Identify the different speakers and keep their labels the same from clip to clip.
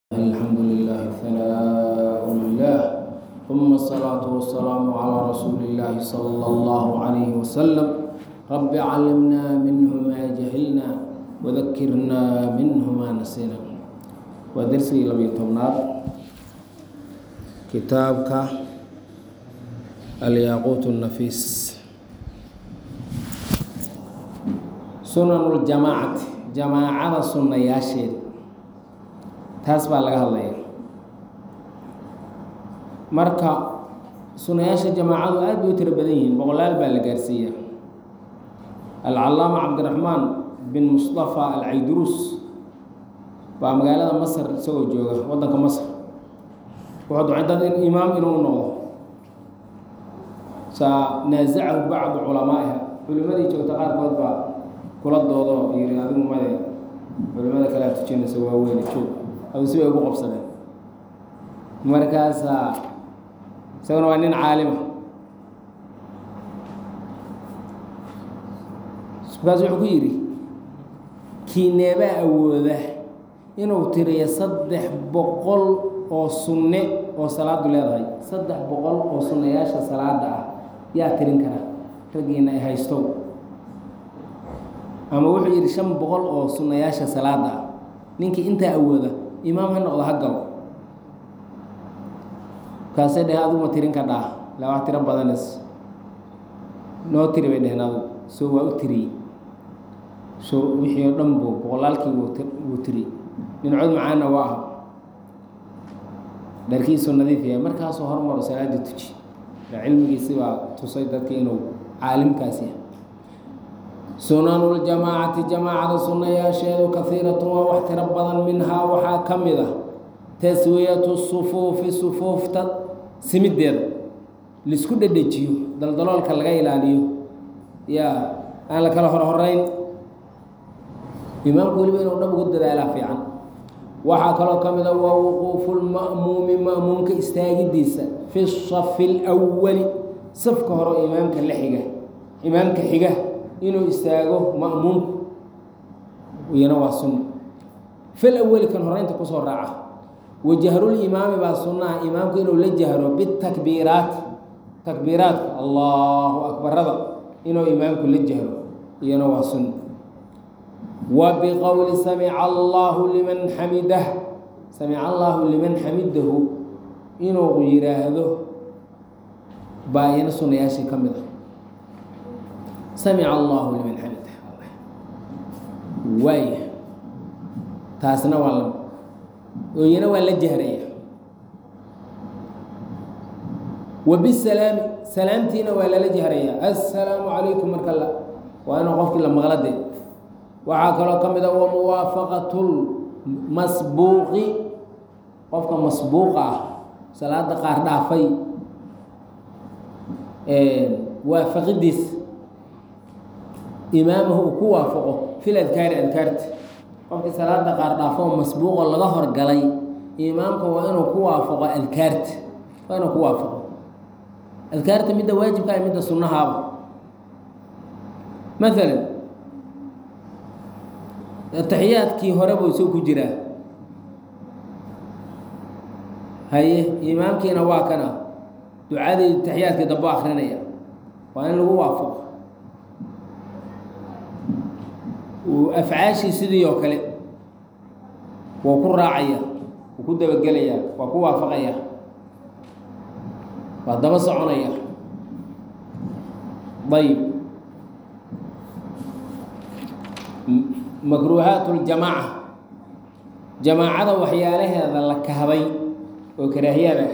Speaker 1: الحمد لله ثناء لله ثم الصلاة والسلام على رسول الله صلى الله عليه وسلم رب علمنا منه ما جهلنا وذكرنا منه ما نسينا ودرسي لم يتمنار كتابك الياقوت النفيس سنن الجماعة جماعة سنة ياشير taas baa laga hadlaya marka sunayaasha jamaacadu aad bay u tiro badan yihiin boqolaal baa la gaarsiiya alcalaama cabdiraxmaan bin mustafa alcaydurus baa magaalada masar isagoo jooga waddanka masar wuxuu ducay in imaam inuu noqdo saa naasacahu bacdu culamaa'iha culimadii joogta qaarkood baa kula doodo yiri adigu made culimada kale aad tujinaysa waa weyne joog أو سوى أبو قبصة مركز سوى نوانين عالمة سبحانه حكيري كي نبا أوله إنه تري صدح بقول أو سنة أو صلاة دولار صدح بقول أو سنة ياش صلاة دا يا ترين كنا رجينا هايستو أما وحي رشام بقول أو سنة ياش صلاة دا نينك أنت أوله imaam ha noqdo ha galo kaasay dheh adu ma tirin ka dhaa la wax tiro badanas noo tiri bay dheheen adu soo waa u tiri soo wixii oo dhan buu boqolaalkii wuu tiri dhinacod macaana waa ah dharkiisu nadiif yahay markaasoo hormaro salaada tuji cilmigiisi baa tusay dadka inuu caalimkaasi yahay سنن الجماعة جماعة سنة ياشيد كثيرة واحترب بدن منها وحاكمدة تسوية الصفوف صفوف سمدير لسكود دجيو دلدلول كالغايل عليو يا أنا لك الهرين إمام كل بين ونبغ الدلالة في عن وحاكلو كمدة ووقوف المأموم مأموم كاستاجديس في الصف الأول صف كهرو إمام كاللحقة إمام كحقة inuu istaago ma'muumku iyana waa sunno fil awwal kan horeynta ku soo raaca wajahrul imaam baa sunnaha imaamku inuu la jahro bit takbiiraat Allahu akbar inuu imaamku la jahro iyana waa sunno wa bi qawli sami'a Allahu liman hamidahu inuu yiraahdo baa iyana sunnayaashii kamid ah سمع الله لمن حمده واي تاسنا ولا وينا ولا جهريه وبالسلام سلامتنا ولا لجهريه السلام عليكم مركلا وانا قفت لما غلطت وعاكلو كمده وموافقه المسبوق قفك مسبوقه صلاه قار دافي وافقديس إمامه كوافقه في الأذكار أذكرت قفك صلاة قار دافو مسبوق لغا هرغلي إمامك وأنه كوافقه أذكرت وأنه كوافقه أذكرت مدة واجب كاي مدة سنة هذا مثلا التحيات كي هربوا يسوكوا جرا هاي إمامك نواكنا دعاء التحيات كي دبوا آخرين وأنا كوافقه وأفعاشي سيدي وكله وكل راعية وكل دبجلية وكل وافقية ودبس عنية طيب مكروهات الجماعة جماعة وحيالها هذا الكهبي وكراهية به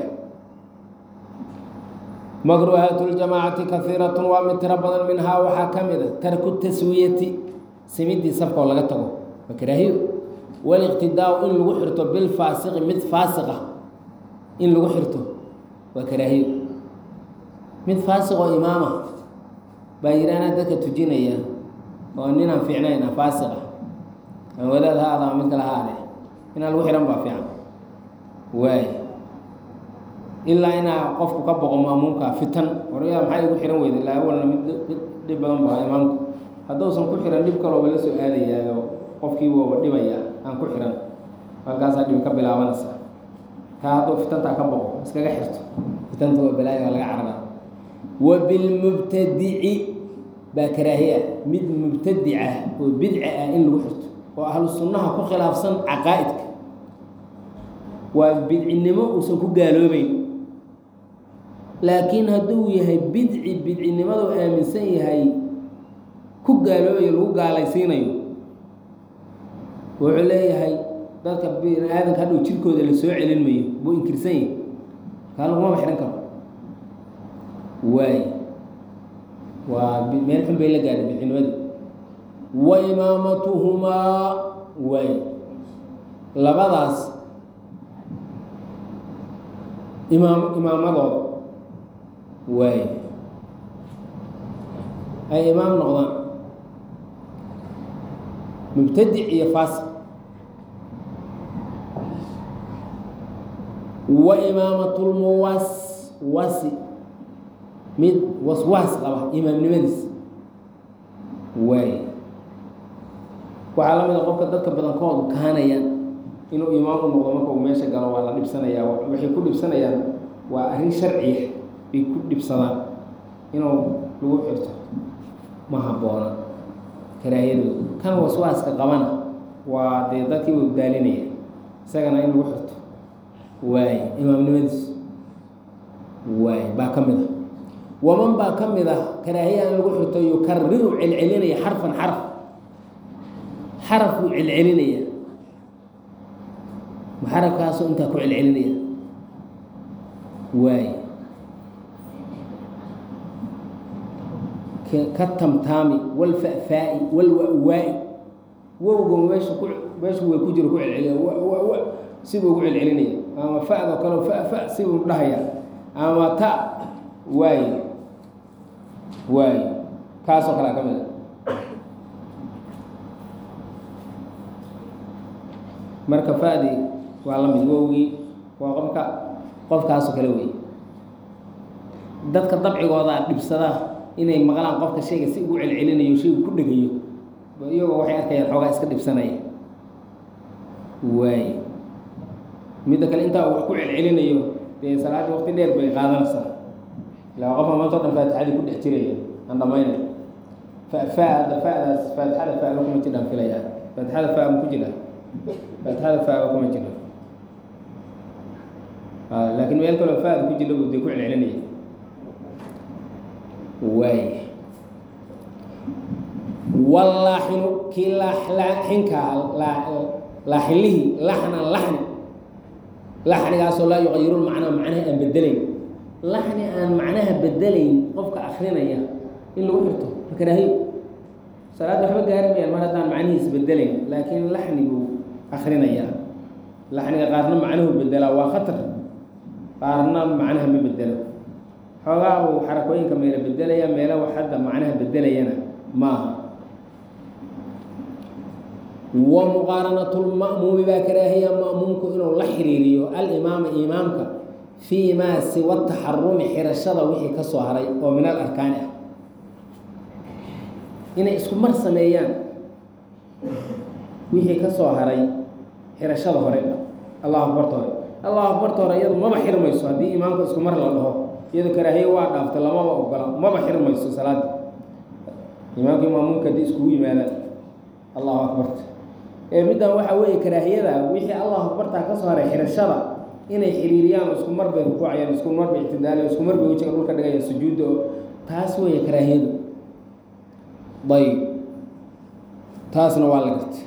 Speaker 1: مكروهات الجماعة كثيرة ومتربضا منها وحاكمة ترك التسوية سميدي صفقه ولا قطعه فكراهيه والاقتداء إن لو حرته بالفاسق مد فاسقة إن لو حرته وكراهيه مد فاسق وإمامة بايرانا ذاك تجينيا وأننا في عناينا فاسقة ولد هذا مثل هذا إن الوحرم بافعا واي إلا إن قفك كبق مامونك فتن وريا محي وحرم ويد لا أولا دبان بها إمامك haddausan ku xiran dhib kaloo bala soo aadayaa qofkii waa dhibaya aan ku xiran halkaasaa dhibi ka bilaabanaysa kaa hadduu fitantaa ka boqo iskaga xirto fitanta waa balaayo waa laga cararaa wa bilmubtadici baa karaahiya mid mubtadica oo bidca ah in lagu xirto oo ahlu sunnaha ku khilaafsan caqaa'idka waa bidcinimo uusan ku gaaloobeyn laakiin hadduu yahay bidcinimadu aaminsan yahay ku gaaloobayo lagu gaalaysiinayo wuxuu leeyahay dadka bini aadanka hadhow jirkooda la soo celin mayo buu inkirsan yahay kaa lagumaba xihan karo waay waa meel xun bay la gaadhay bidcinimadii wa imaamatuhumaa waay labadaas imaamadooda waay ay imaam noqdaan mubtadic iyo faasiq wa imaamatulmuwaswasi mid waswaas qaba imaamnimadiis waay waxaa la mid a qofka dadka badankoodu kahanayaan inuu imaam u noqdo marka uu meesha galo waa la dhibsanayaa waxay ku dhibsanayaan waa arrin sharciya bay ku dhibsadaan inuu lagu xirto ma habboona karaahiyadooda kan waswaaska qabana waa dee dadkii uu daalinaya isagana in lagu xirto waay imaamnimadiis waay baa ka mid a waman baa ka mid ah karaahiya in lagu xirto yukariru celcelinaya xarfan xaraf buu celcelinaya xarafkaasoo intaa ku celcelinaya waay ka tamtaami walfa'faa'i walwa'waa'i wowga meeshu way ku jiro ku celceliya sibuu ugu celcelinaya ama fa'doo kaleo fa sibuu dhahaya ama ta waay kaasoo kalea ka mid a marka fa'dii waa la mid wowgii waa qofkaasoo kale wey dadka dabcigooda dhibsada inay maqlaan qofka shayga si ugu celcelinayo shaygu ku dhegayo iyagoo waxay arkayaan xoogaa iska dhibsanaya waay midda kale intaa wax ku celcelinayo dee salaaddii waqti dheer bay qaadanaysaa ilaa qofka maantao dhan faatixadii ku dhex jiraya aan dhamaynay fa'daas faatixada fa'ba kuma jiraan filayaa faatixada fa ma ku jira faatixada fa'ba kuma jira laakiin meel kaloo fa'da ku jira buu dee ku celcelinaya waay wallaaxinu kii laaxinkaa laaxinlihii laxnan laxnigaasoo laa yuqayiru macnaa macnaha aan bedelayn laxni aan macnaha bedelayn qofka akrinaya in lagu xirto makaraahiyo salaadda waxba gaari mayaan mar haddaan macnihiis bedelayn laakiin laxni buu akrinayaa laxniga qaarna macnuhu bedelaa waa khatar qaarna macnaha ma bedelo xoogaa uu xarakooyinka meelo bedelaya meelo wax hadda macnaha bedelayana maaha wa muqaaranatulma'muumi baa karaahiya ma'muumku inuu la xiriiriyo alimaama imaamka fii maa siwa taxarumi xirashada wixii ka soo haray oo min al arkaani ah inay isku mar sameeyaan wixii ka soo haray xirashada hore allahu akbarta hore allahu akbarta hore iyadu maba xirmayso haddii imaamka isku mar la dhaho iyado karaahiye waa dhaafta lamaba ogola maba xirmayso salaada imaamkii maamuumka haddii iskugu yimaadaan allahu akbarta middan waxaa weeye karaahiyada wixii allahu akbartaa ka soo haray xirashada inay xiriiriyaan isku mar bay rukuucayaan isku mar bay ictidaalayan isku mar bay wejiga dhulka dhigayaan sujuudda oo taas weeye karaahiyadu ayb taasna waa la gartay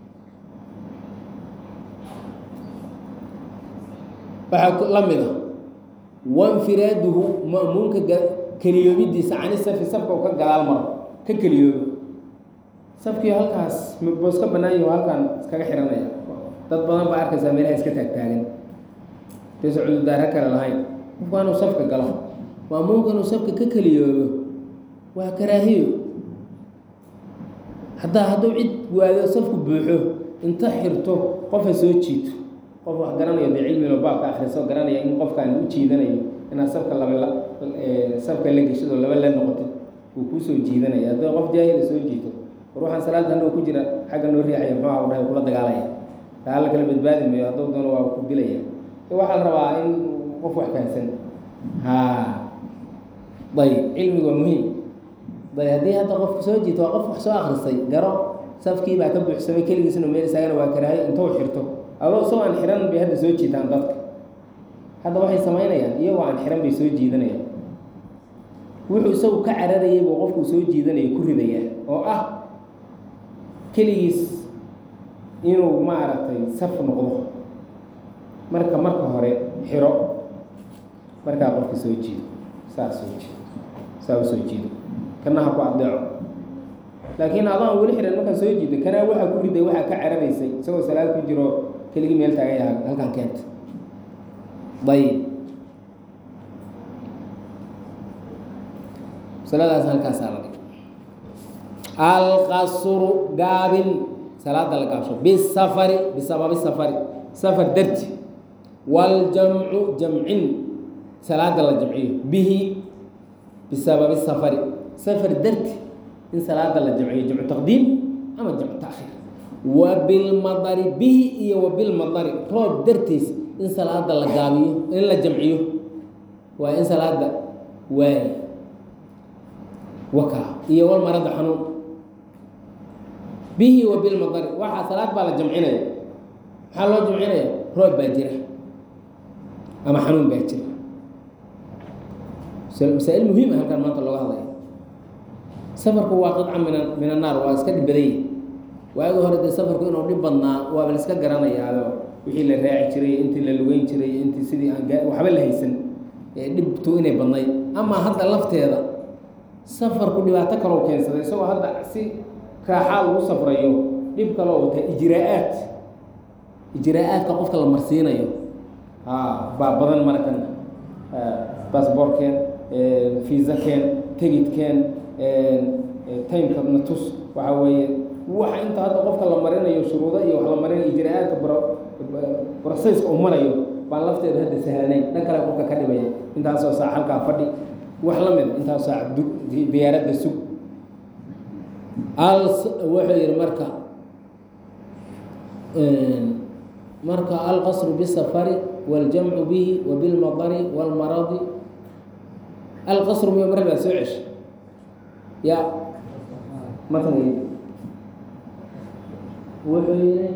Speaker 1: waxaa la mid a wainfiraaduhu ma'muumka keliyoobidiisa cani safi safka uu ka gadaal maro ka keliyoobo safkii halkaas boo iska bannaan yaho halkaan iskaga xihanaya dad badan baa arkaysaa meelaha iska taagtaagan daysa cudurdaara kale lahayn qofku inuu safka galo ma'muumka inuu safka ka keliyoobo waa karaahiyo hadduu cid waado safku buuxo inta xirto qofa soo jiito qof wax garanayo dee cilmilo baabka akhriso garanaya in qofkaan u jiidanayo inaad safka safka la geshado laba la noqotid wuu kuusoo jiidanaya haddii qof jaahila soo jiito war waxaan salaada hanoo ku jira xagga noo riixaya muxuu aha dhahay kula dagaalaya لا كلام بدبادي ما يعطوه دون وقبليه واحد ربع إن قف كان سن ها طيب علمي ومهم طيب هذه هذا قف سوجي توقف حسوا آخر الصيد جرى سافكي بعد كبر حسابي كل جسنا مير سجنا وكراهي أنتوا حرتوا أو سواء حرام بهذا سوجي تنضبط هذا واحد سمعنا يعني يو عن حرام بسوجي ذني وحسوا كعرري وقف سوجي ذني كل ذي أو كليس إنه ما عرفت سف نقطه مركا هراء حراء مركا قف سوجي ساو سوجي كنا هبعض دعوة لكن أظن أول حين المكان سوجي كنا واحد كل ده واحد كعربي سوى سلالة كجرو كل جميل تعيها هل كان كانت طيب سلالة هل كان سالري القصر قابل سلالة القصر بالسفر بسبب السفر سفر درت والجمع جمع سلالة الجمعية به بسبب السفر سفر درت إن صلاة الجمعية جمع تقديم أما جمع تأخير وبالمضر به وبالمضر روب درتيس إن صلاة الجامعية إن الجمعية وإن صلاة وكا والمرض حنون به وبالمضر واحد صلاة بالجمعية حلو جمعية روب باجرة أما حنون باجرة مسائل مهمة هل كان ما طلعوا هذا سفرك هو قطعة من النار واسكت بدي وأقول هذا سفرك إنه ربنا وبالسكت جرانا هذا وحي اللي راعي شري أنت اللي لوين شري أنت سيدي وحبل هيسن دبتو إني بناي أما هذا اللفت هذا سفر كل ما تكرر كنسة سوى هذا سي كحال وسفر يوم دب كلو إجراءات كقفك المرسينا يوم بدن مركن باسبور كان فيزا كان تيجت كان تايم كان نتوس وحوي waxa inta hadda qofka la marinayo shuruudo iyo wax la marinayo ijraa'aadka process oo marayo baan lafteeda hadda sahlanayn dhan kale qofka ka dhibaya intaas oo saac halka fadhi wax la mid intaas saac diyaaradda sug wuxuu yiri marka al-qasr bis-safari wal-jam'u bihi wa bil-madari wal-maradi al-qasr ma marba soo cish ya مثلا وحي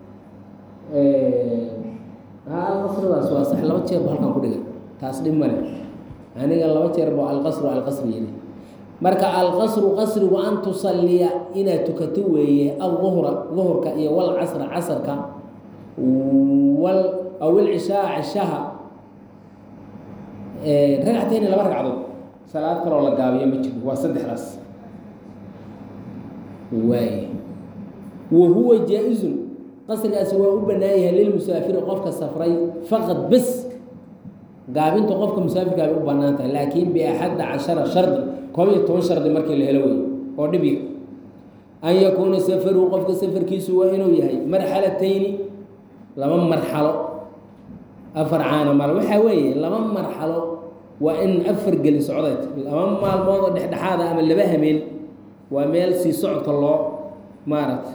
Speaker 1: القصر waa sax laba jeer baa halkan ku dhigay taas dhib male aniga laba jeer baa al-qasr yiri marka al-qasr qasrigu an tusalliya ina tukatu weeye dhuhurka iyo wal casrka wal aw al-ishaa ishaha ragcatayn laba ragcadood salaad kale oo la gaabiyo ma jiro waa saddexdaas واي وهو جائز قصر أسواء بنايها للمسافر قفك السفري فقط بس قابلت قفك مسافر قابل بناتها لكن بأحد 10 شرط كوي 10 شرط مركي الهلوي أو نبي أن يكون سفر وقفك سفر كيسو وإنه يهي مرحلتين لما مرحلة أفرعانا مال وحوي لما مرحلة وإن أفرق لسعودات لما الموضوع هذا أما اللي بهمين وميل سي صعد الله مارت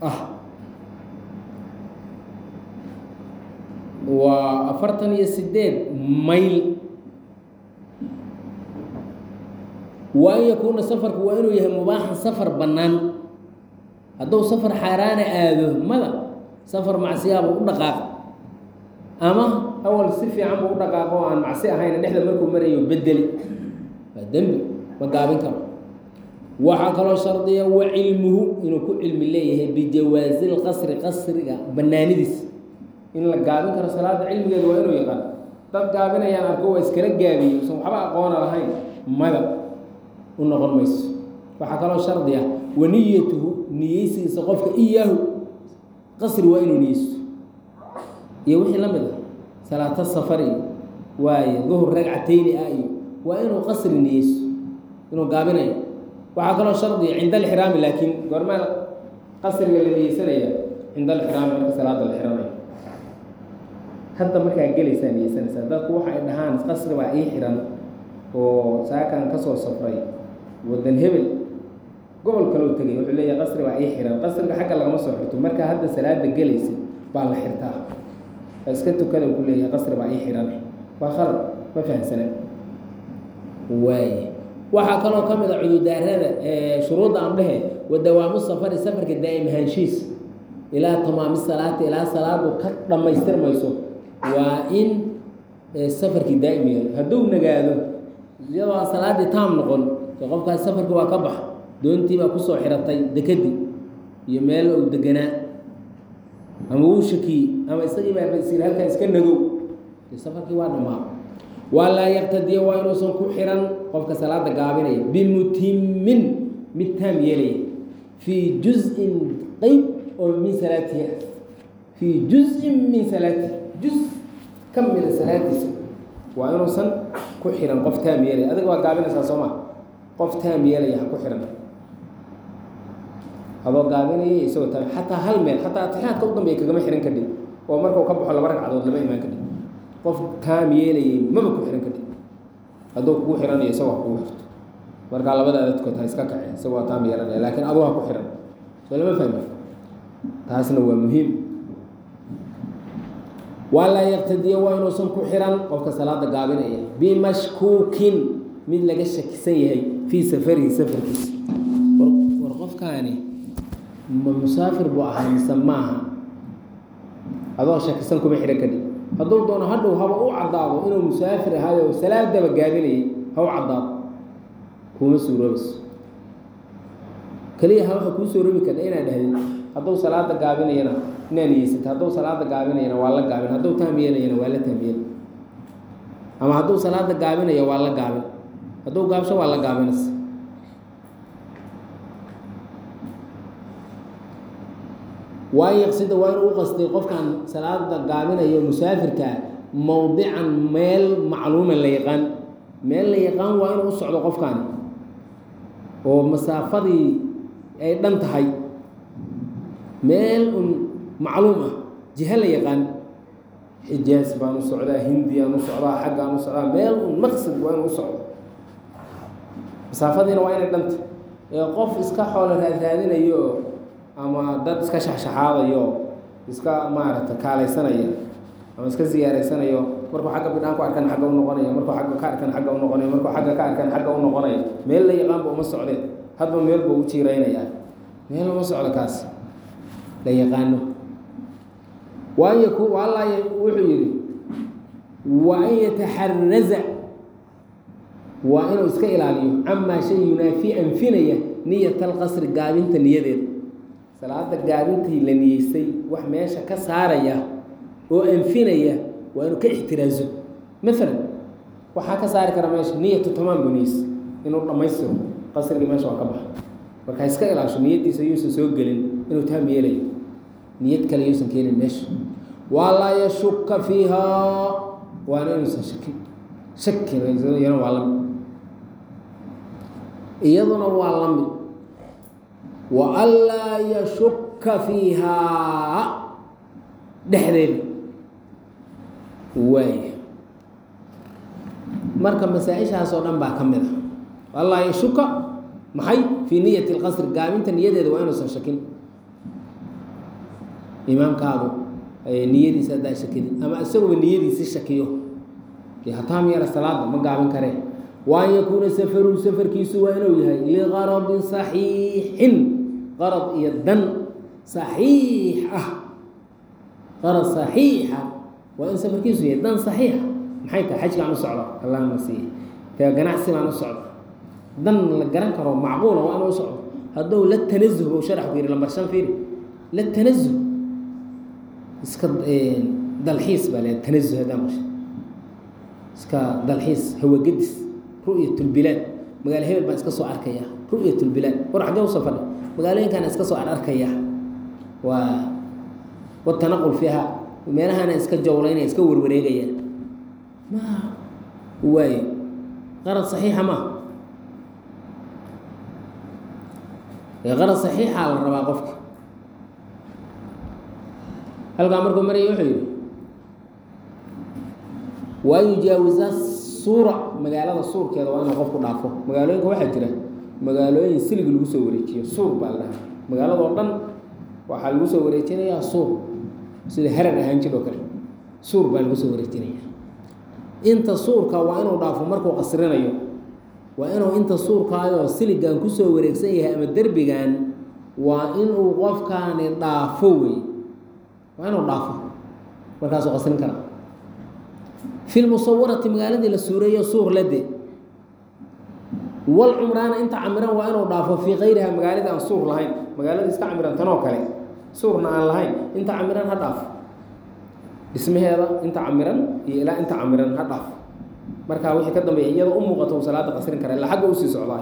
Speaker 1: وأفرتني السدين ميل وأن يكون سفر وإنه يهم مباح سفر بنان هذا سفر حيران آذو ماذا سفر مع سيابه ودقاق أما أول سفي عمه ودقاق عن مع سيابه هاي نحن مركو مريو بدلي فالدنب وقابل كم وحكى شرطية وعلمه إنه كل علم الله بجواز القصر بنانديس إن الجابين كان صلاة علم جد وإنه يقال طب جابنا يعني أركوا إسكالك جابي وسمح بقى قوانا لهين ماذا ونقول ميس وحكى شرطية ونيته نيسي سقفك إياه قصر وإنه نيس يوحي لماذا صلاة السفر وظهر ركعتين وإنه قصر نيس إنه جابنا وعقله شرطي عند الحرام لكن قرما قصر الذي يسري عند الحرام مركز صلاة الحرام حتى مركز جلي سنة ذاك واحد نهان قصر وأي حرام وساكن كسر صفري ودن هبل قبل كلو تجي يقول لي قصر وأي حرام قصر حاجة لما صحته مركز هذا صلاة الجليس baa la xirtaa iska tukadan ku leeyahay qasri baa ii xiran waa khalad ma fahamsana waaye waxaa kaloo ka mid a cududaarada shuruudda aan dhehe wadawaamu safari safarka daa'im ahaanshiis ilaa tamaami salaati ilaa salaadu ka dhammaystirmayso waa in safarkii daa'im yahay hadduu nagaado iyadoo aan salaaddii taam noqon dee qofkaas safarkii waa ka bax doontii baa kusoo xiratay dekadii iyo meel uu deganaa ama wuu shakiyey ama isagii baa basir halkan iska nagow dee safarkii waa dhammaa waa laa yaqtadiya waa inuusan ku xiran qofka salaada gaabinaya bimutimin mid taam yeelaya fii juzin qeyb oo min salaatihi fii juzin min salaatihi juz ka mida salaadiisa waa inuusan ku xiran qof taam yeelaya adiga waa gaabinaysaa soo ma qof taam yeelaya ha ku xiran adoo gaabinaya isagoo taam xataa hal meel xataa atixiyaadka u dambeeya kagama xiran kadhib oo markuu ka baxo laba ragcadood lama imaan kadhib qof taam yeelayay maba ku xiran kadhib hadduu kugu xiranayo isagoo ha kugu xirto markaa labada dadkood ha iska kaceen isagoo waa taam yeelanaya laakiin aduu ha ku xiran soo lama fahmi taasna waa muhiim waa laa yaqtadiya waa inuusan ku xiran qofka salaada gaabinaya bimashkuukin mid laga shakisan yahay fii safarihi safarkiisa war qofkaani ma musaafir buu ahaa mise maaha adoo shakisan kuma xihan kadhib hadduu doono hadhow haba u caddaado inuu musaafir ahayo salaadaba gaabinayay ha u caddaado kuma suuroobayso keliya ha waxa kuu soo robi kardha inaad dhahdid hadduu salaada gaabinayana inaa niyeysata hadduu salaada gaabinayana waa la gaabin hadduu taam yeelayana waa la taam yeelay ama hadduu salaada gaabinaya waa la gaabin hadduu gaabsho waa la gaabinaysa waa yaqsida waa inuu u qastay qofkan salaada gaabinayo musaafirkaa mowdican meel macluuma la yaqaan meel la yaqaan waa inuu u socdo qofkaani oo masaafadii ay dhan tahay meel un macluum ah jiha la yaqaan xijaas baan u socdaa hindiyaan u socdaa xaggaan u socdaa meel un maqsad waa inuu u socdo masaafadiina waa inay dhanta ee qof iska xoolo raadinayo ama dad iska shaxshaxaadayo iska maaragta kaalaysanaya ama iska ziyaaraysanayo markuu xagga bidhaan ku arkan xagga u noqonaya markuu xagga ka arkan xagga u noqonaya markuu xagga ka arkan xagga u noqonaya meel la yaqaanba uma socdeen hadba meel buu u jiiraynayaa meel uma socdo kaas la yaqaano alla wuxuu yidhi wa an yataxaraza waa inuu iska ilaaliyo camaa shay yunaafii anfinaya niyat alqasri gaabinta niyadeeda salaada gaabintii la niyeysay wax meesha ka saaraya oo anfinaya waa inuu ka ixtiraazo maalan waxaa ka saari kara meesha niyatu tamaam buu niyeysay inuu dhammaystiro qasrigii meesha waa ka baxa marka iska ilaasho niyaddiisa yuusan soo gelin inuu taam yeelayo niyad kale yuusan keenin meesha waa laa yashuka fiihaa waana inuusan shakiyana waa lamid iyaduna waa lamid wa anlaa yashuka fiihaa dhexdeeda waaya marka masaa-ishaas oo dhan baa ka mid a anlaa yashuka maxay fii niyati lqasri gaabinta niyadeeda waa inuusan shakin imaamkaadu niyadiisa haddaa shakidi ama isaguba niyadiisi shakiyo dee hataam yara salaada ma gaabin karee wa an yakuuna safaruhu safarkiisu waa inuu yahay liqaradin saxiixin qarad iyo dan saxiix ah qarad saxiixa waa in safarkiisu yahay dan saxiixa maxay tahay xajkaan u socda allahna siiye tee ganacsi baan u socda dan la garan karo macquula waa inuu u socdo hadduu la tanazuh buu sharax ku yidhi lambar shan fiiri la tanazuh iska dalxiis baa le tanazuh haddaan qashay iska dalxiis hawagedis ru'yatulbilaad magaalo hebel baan iska soo arkaya ru'yatulbilaad war xaggee usoo fadha magaalooyinkaana iska soo arkaya waa watanaqul fiiha meelahana iska jawlaynaya iska warwareegaya ma waayo qarad saxiixa maaha qarad saxiixa la rabaa qofka halkaa markuu maraya wuxuu yidhi waa yujaawiza suura magaalada suurkeeda waa inuu qofku dhaafo magaalooyinka waxaa jira magaalooyin siligi lagu soo wareejiyo suur baa la dhahaa magaalada oo dhan waxaa lagu soo wareejinayaa suur sida harar ahaan jir oo kale suur baa lagu soo wareejinaya inta suurka waa inuu dhaafo markuu qasrinayo waa inuu inta suurkaayoo siligan kusoo wareegsan yahay ama derbigan waa inuu qofkaani dhaafo wey waa inuu dhaafo markaasuu qasrin karaa fi lmusawarati magaaladii la suureeyo suur lade walcumraana inta camiran waa inuu dhaafo fii kayriha magaalada aan suur lahayn magaalada iska camiran tanoo kale suurna aan lahayn inta camiran ha dhaafo dhismaheeda inta camiran iyo ilaa inta camiran ha dhaafo markaa wixii ka dambeeya iyadoo u muuqato uu salaada qasrin kara ilaa xagga usii socdaa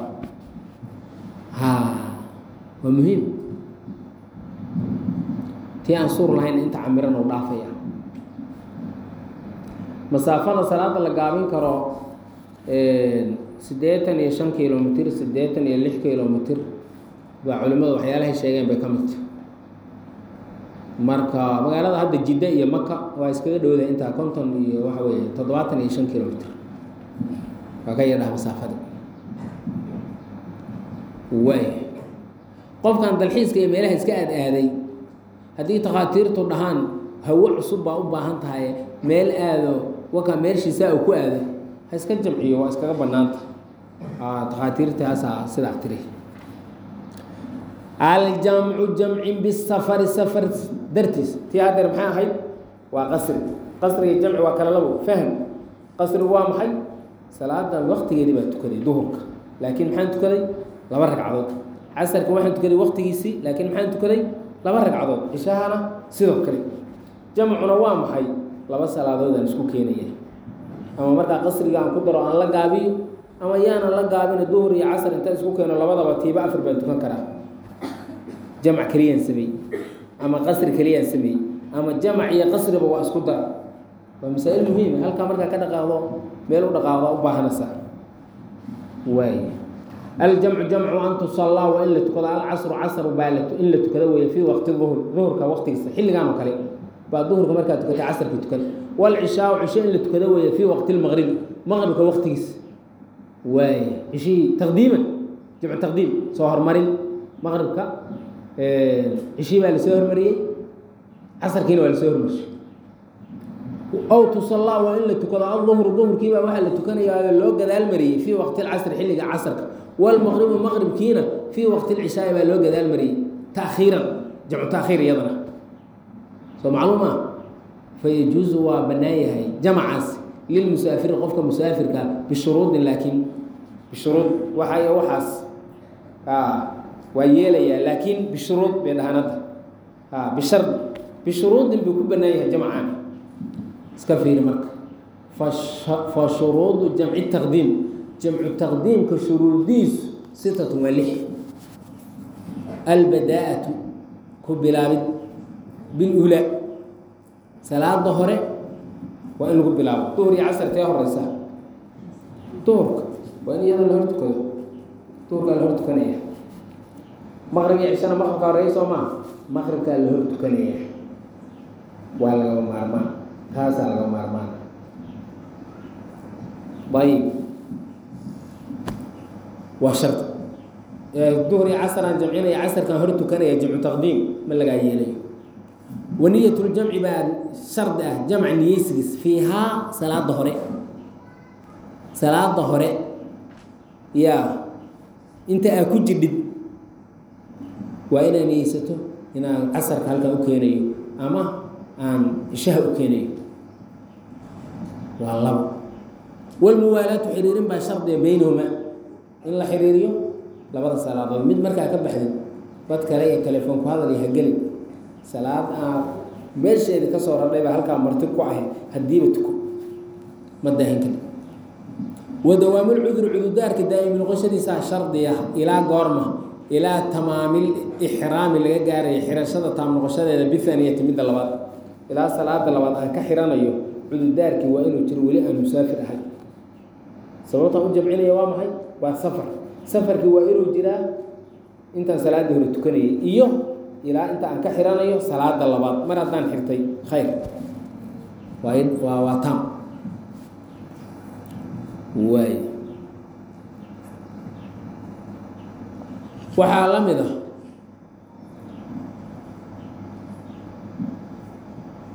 Speaker 1: waa muhiim tii aan suur lahayn inta camiran oo dhaafaya masaafada salaada la gaabin karo 85 kilomitr 86 kilomitr baa culimadu waxyaalahay sheegeen bay ka mid marka magaalada hadda Jidda iyo Maka waa iskaga dhowdahay inta 50 iyo waxa weeye 75 kilomitr waa ka yaraha masaafada way qofkan dalxiiska iyo meelaha iska aaday haddii takhaatiirtu dhahaan hawo cusub baa u baahan tahay meel aado waka meeshiisa uu ku aado ha iska jamciyo waa iskaga banaanta takhaatiirtaasa sidaa tiri aljamcu jamcin bisafari safar dartiis tii hadeer maxay ahayd waa qasriga jamci waa kala labo fahm qasrigu waa maxay salaada waqtigeedii baa tukaday duhurka laakiin maxaan tukaday 2 ragcadood casarka waxaan tukaday waqtigiisii laakiin maxaan tukaday 2 ragcadood cishahana sidoo kale jamcuna waa maxay 2 salaadood aan isku keenaya ama markaa qasriga aan ku daro aan la gaabiyo ama yaana la gaabin duhur iyo casar inta isku keeno labadaba tiiba 4 baan tukan karaa jamc kaliyan samay ama qasri kaliyan samay ama jamc iyo qasriba waa isku dar waa masaa'il muhiim halka marka ka dhaqaaqdo meel u dhaqaaqdo u baahanaysa way الجمع جمع أن تصلى وإلا تكذا العصر عصر بالت إلا تكذا في وقت الظهر ظهر كوقت حل كانوا كلام بعد ظهر كمان كانت تكذا عصر كتكذا والعشاء وعشاء إلا تكذا في وقت المغرب مغرب كوقت واي شيء تقديما جمع تقديم سهر مريم مغرب كا عشاء ولا سهر مريم عصر كيلو ولا سهر مش أو تصلى وإلا تكذا الظهر كيف واحد تكذا يا لو جذا المري في وقت العصر حل عصر والمغرب المغرب كينا في وقت العشاء بقى لو جدال مري تأخيرا جمع تأخير يضنا سو معلومة فيجوز وبنايه جمع للمسافر قفك مسافر بشروط لكن بشروط وحي وحس ويلي لكن بشروط بينهانات بشرط بشروط بيكون بنايه جمعان سكفير مك فشروط جمع التقديم جمع التقديم كشروطيس 6 ولح البداءة كبلابد بالأولى صلاة ظهر وإن كبلابد ظهر عصر تيهر رسال ظهر وإن يدل الهرتك ظهر الهرتك نية مغرب عشان مغرب كاريس وما مغرب الهرتك نية ولا مرمان كاسا لو مرمان طيب وشرط الظهر عصر جمعنا عصر كان هرتو كان جمع تقديم من لقى يلي ونية الجمع بعد شرط جمع يسجس فيها صلاة ظهر صلاة ظهر يا انت اكو جدد وإن نيسته هنا عصر كان اوكيني اما ان شهر اوكيني والله والموالاة حريرين بشرط بينهما in la xiriiriyo labada salaadood mid markaa ka baxday bad kale ee telefoonku hadal iyo hagelin salaad meesheeda ka soo radhay ba halka marti ku ahay hadiiba tuko ma daahin kali ودوام العذر عذرك دائم الغشديسا شرطيه الى غورما الى تمام الاحرام اللي غاري حرشده تام نقشده بثانيه مد لباد الى صلاه لباد ان كخيرانيو عذرك waa inuu jiro wali aan musaafir ahay sababta u jamcinaya waa maxay waa safarkii waa inuu jiraa intaan salaada hore tukanayay iyo ilaa inta aan ka xiranayo salaada labaad mar haddaan xirtay khayr waa tam waay waxaa la mid ah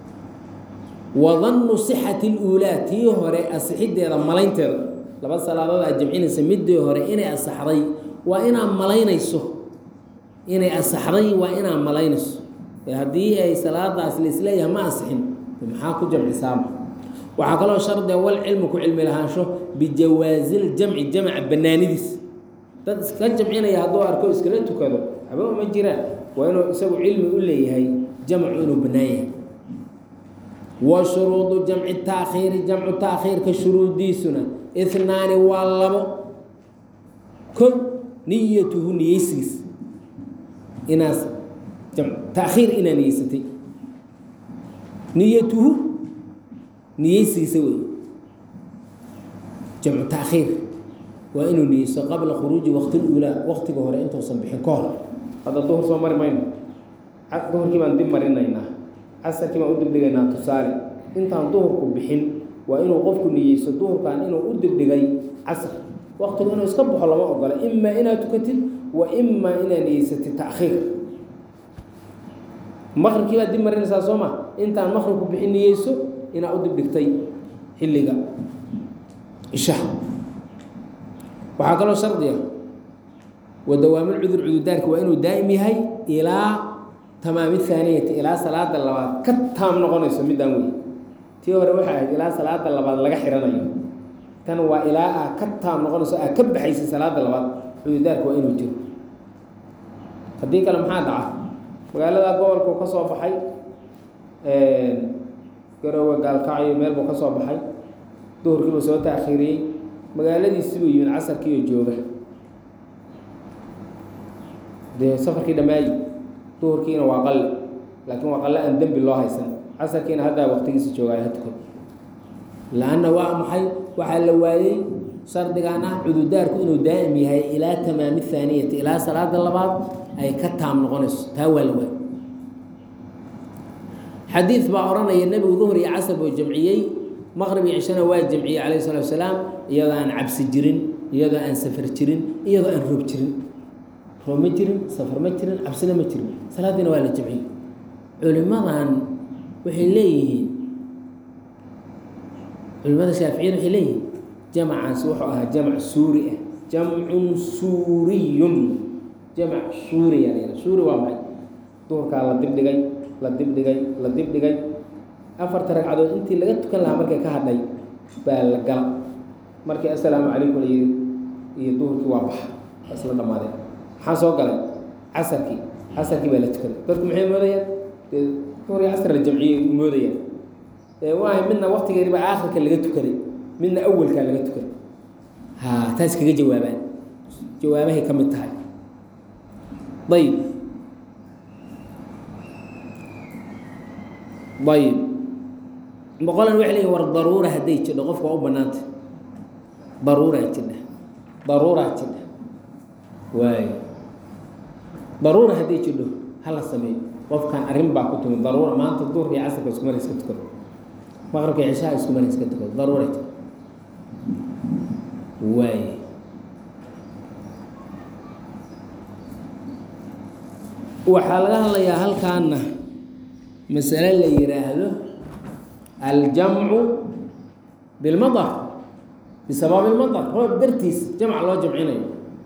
Speaker 1: وظن صحة الأولى تي هوري أصحيد هذا ملاين تر لبس صلاة الجمعين سميد هوري إني أصحري وإنا ملاين يسو إني أصحري وإنا ملاين يسو هذه أي صلاة أصل إسلامها ما أصحين محاكو جمع سامة وحكى شرط أول علمك وعلم لها شو بجواز الجمع بنانيدس كان جمعين يا هذول أركو إسكليتو كذا أبوه ما جرا وإنه يسوي علم يقول لي هي جمع إنه بناية وشروط جمع التأخير كشروط دي سنة 2 والله كل نيته نيسيس إناس جمع تأخير إنا نيستي نيته نيسي سوي جمع تأخير وإنه نيس قبل خروج وقت الأولى وقت جهر أنت وصبح كهر هذا الظهر صومر مين الظهر كمان دم مرينا هنا عسر كمان أدب دقينا تساري أنت الظهر كبحين وإنه قفك نيس الظهر كان إنه أدب دقي عسر وقت إنه يسكبح الله ما أقول إما إنا تكتل وإما إنا نيس التأخير مخرج كمان دم مرينا ساسوما أنت المخرج كبحين نيسو إنا أدب دقتي حلقة الشهر وحاكلو شرطيا ودوام العذر عذودارك وإنه دائم هي إلى تمام الثانية إلى صلاة اللباد كتام نقول يسمى داموي تيوري واحد إلى صلاة اللباد لقى حرنا كان وإلى كتام نقول يسمى كب حيث صلاة اللباد عذودارك وإنه جو هديك لما حادع وقال له قول كوكسو بحي قالوا قال كعي ميل بوكسو بحي دور كيلو سو تأخيري magaaladiisi buu yimid casarkii jooga de safarkii dhamaay duhurkiina waa qal laakiin waa qal aan dambi loo haysan casarkiina hadda waqtigiisa joogay hadko laana waa maxay waxa la waayay shardigaana cududaarku inuu daa'im yahay ilaa tamaam thaaniyati ilaa salaada labaad ay ka taam noqonayso taa waa la waayay xadiis baa oranaya nabigu duhur iyo casar buu jamciyay مغرب عشنا واجب جمعية عليه الصلاة والسلام يلا أن عبس جرين يلا أن سفر جرين يلا أن روب جرين روب مجرين سفر مجرين عبسنا مجرين ثلاثين ولا جمعية علماء عن وحليه علماء الشافعيين وحليه جمع سوحها جمع سوري جمع سوري جمع سوري يعني سوري واحد دور كلا دبدجاي لا دبدجاي لا دبدجاي أفر ترك عدو أنتي لقيت كلها مركي كهدي بالقلب مركي السلام عليكم يدور في واضح أصلا ما هذا حاسو قال عسركي بلتكل ترك محي موديا توري عسر الجمعية موديا واحد منا وقت قريب آخر كان لقيت كري منا أول كان لقيت كري ها تاسك جوابان جوابه كم التاي طيب بقولن وحلي ور ضروره هدي جدو قفك او بنات ضروره جدا واي ضروره هدي جدو هلا سمي قف كان ارين با كنت ضروره ما انت الظهر يا عصر اسكو مريس كتكو مغرب يا عشاء اسكو مريس كتكو ضروره واي وحالها لا يا هل كان مساله اللي يراهدو الجمع بالمطر بسبب المطر هو برتيس جمع الله جمعينه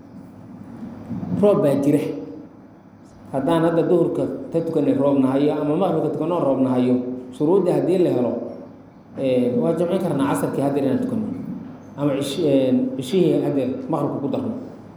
Speaker 1: روب باجره هدان هذا الظهر تتكن الروب نهاية أما مغرب تتكن الروب نهاية شروط هذه اللي هلو وجمعين كرنا عصر كي هذه اللي تكون أما شيء هذا مغرب كقدرنا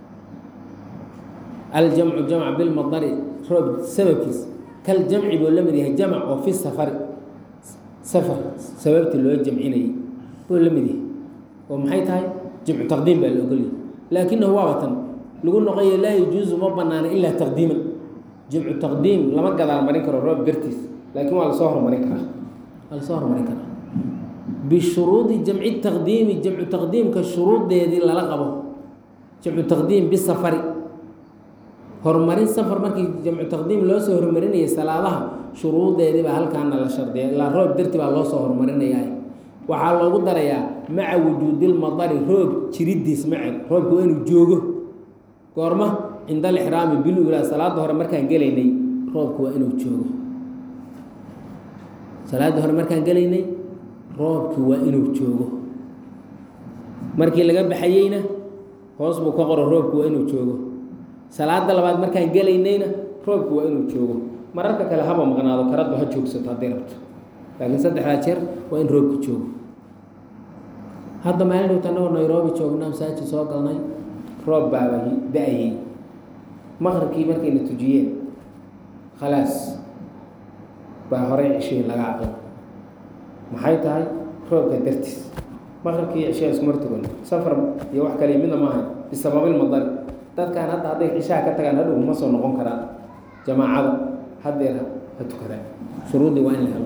Speaker 1: الجمع جمع بالمطر روب سبب كيس كالجمع بيقول لهم هي جمع وفي السفر سفر سببت اللي هو الجمعيني بيقول لهم دي ومحيط هاي جمع تقديم بالأقولي لكنه واقعا لقول نقية لا يجوز مبنى إلا تقديما جمع تقديم لما قد على مريكا الرب برتيس لكن على صهر مريكا بالشروط جمع التقديم جمع تقديم كالشروط دي اللي لقبه جمع تقديم بالسفر هرمرين سفر مركي جمع تقديم لو سو هرمرين يا سلاadaha shuruudeedii ba halkaan la shardiyo la roob dirti ba loo soo hormarinayay waxa loogu darayaa maca wujuudil madari roob jiridiis maca roobku inuu joogo goorma inda al-ihraam bil ula salaada hore markaan galeynay roobku waa inuu joogo salaada hore markaan galeynay roobkii waa inuu joogo markii laga baxayeyna hoos buu ka qoro roobku waa inuu joogo salaada labaad markaan gelaynayna roobku waa inuu joogo mararka kale haba maqnaado karadba ha joogsato hadday rabto laakiin saddexdaa jeer waa in roobku joogo hadda maalin dhowta annagoo Nairobi joognaa masaajid soo galnay roob baaba da-ayay maqribkii markayna tujiyeen khalaas baa horey cishii laga aqal maxay tahay roobka dartiis maqribkii cishii isku martugan safar iyo wax kale midna maahan bisababil madar dadkaan hadda hadday cishaa ka tagaan hadhow ma soo noqon karaan jamaacada haddeer ha tukadaan shuruudii waa in la helo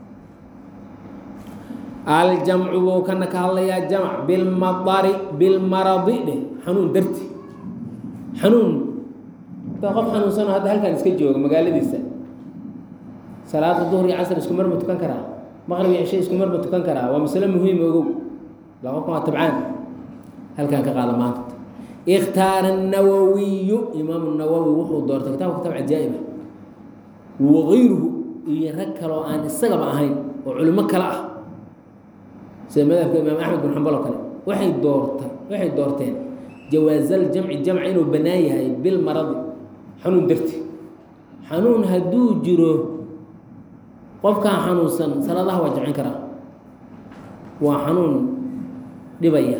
Speaker 1: aljamcu wuu kana ka hadlayaa jamc bilmadari bilmaradi dheh xanuun darti xanuun baa qof xanuunsano hadda halkaan iska jooga magaaladiisa salaada duhur iyo casr isku mar ma tukan karaa maqrib iyo cishe isku mar ma tukan karaa waa masale muhiim ogow la qofka waa tabcaan halkaan ka qaada maanta ikhtaara الnawawiyu imaamu nawowi wuxuu doortay kitaabka kitaab cajaa'iba wagayruhu iyo rag kaloo aan isagaba ahayn oo culimo kale ah sida madhabka imaam axmed bin xambal oo kale waxay doorteen jawaazal jamci jamc inuu bannaan yahay bilmaradi xanuun darti xanuun hadduu jiro qofkaan xanuunsan salaadaha waa jamcin karaa waa xanuun dhibaya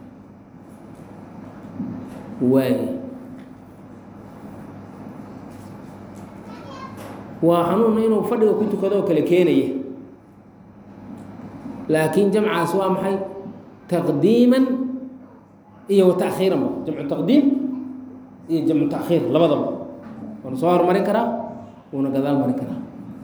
Speaker 1: waay waa xanuun inuu fadhiga ku tukado oo kale keenaya laakiin jamcaas waa maxay taqdiiman iyo wata'khiiran ba jamcu taqdiim iyo jamcu ta'khiir labadaba waana soo hormarin karaa wuuna gadaal marin karaa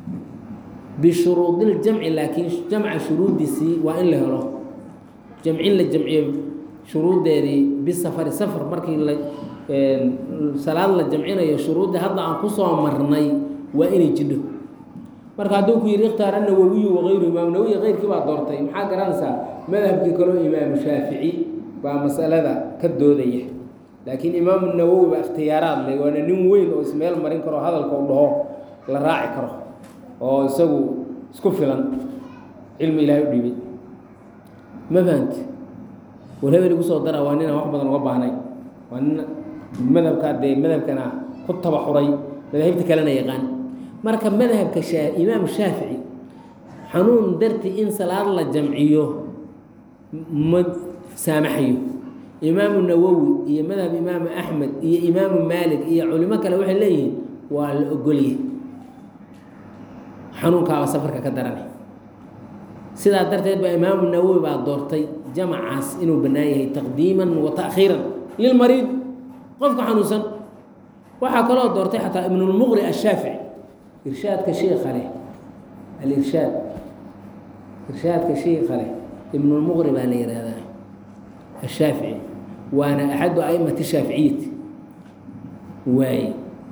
Speaker 1: bishuruudi ljamci laakiin jamca shuruudiisii waa in la helo jamcin la jamciyo shuruuddeedii bisafari safar markii la salaad la jamcinayo shuruuddii hadda aan kusoo marnay waa inay jidho marka hadduu ku yidhi ikhtaar annawawiyu wagayru imaam nawawi keyrkii baa doortay maxaa garanaysaa madhabkii kaloo imaamu shaafici baa masalada ka doodaya laakiin imaamu nawowi baa ikhtiyaaraad leh waana nin weyn oo ismeel marin karo hadalka u dhaho la raaci karo oo isagu isku filan cilmi ilaahay u dhiibay ma fahanti war hebel igu soo dara waa ninaan wax badan uga baahnay waa nin madhabkaa dee madhabkana ku tabaxuray madaahibta kalena yaqaan marka madhabka imaamu shaafici xanuun darti in salaad la jamciyo ma saamaxayo imaamu nawowi iyo madhab imaamu axmed iyo imaamu maalik iyo culimo kale waxay leeyihiin waa la ogolyahay xanuunkaaba safarka ka daranay sidaa darteed baa imaamu nawowi baa doortay jamacaas inuu bannaan yahay taqdiiman wa ta'khiiran lilmariid qofka xanuunsan waxaa kaloo doortay xataa ibnulmuqri ashaafici irshaadka shiikha leh alirshaad irshaadka shiikha leh ibnulmuqri baa la yihahdaa ashaafici waana axadu aimati shaaficiyati waaye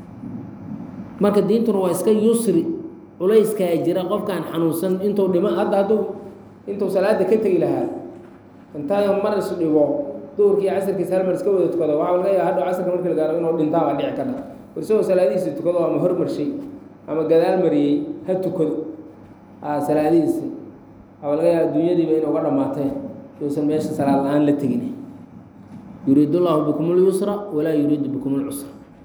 Speaker 1: marka diintuna waa iska yusri culayskaa jira qofkaan xanuunsan intuu dhima hadda intuu salaada ka tegi lahaa intaa mar is dhibo duhurkii casarkiisa hal mar iska wada tukado waxaa laga yaaba hadhow casarka markii la gaaro inuu dhintaa baa dhici karta isagoo salaadihiisa tukado ama hormarshay ama gadaal mariyey ha tukado salaadihiisa waxaa laga yaaba adduunyadiiba in uga dhammaatee yuusan meesha salaad la-aan la tegin yuriidu llaahu bikum اlyusra walaa yuriidu bikum اlcusra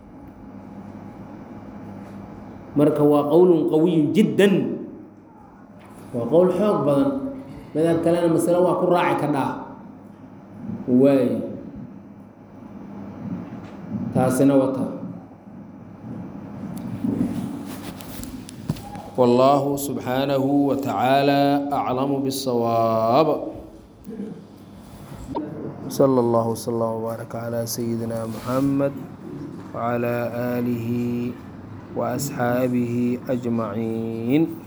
Speaker 1: marka waa qowl qawiy jiddan waa qowl xoog badan madhab kalena masale waa ku raaci kadhaa waay taasina wata wallaahu subxaanahu wa tacaala aclamu bالsawaab salى اllahu wslam wbaaraka calى sayidina muxamed wcalى aalihi وأصحابه أجمعين.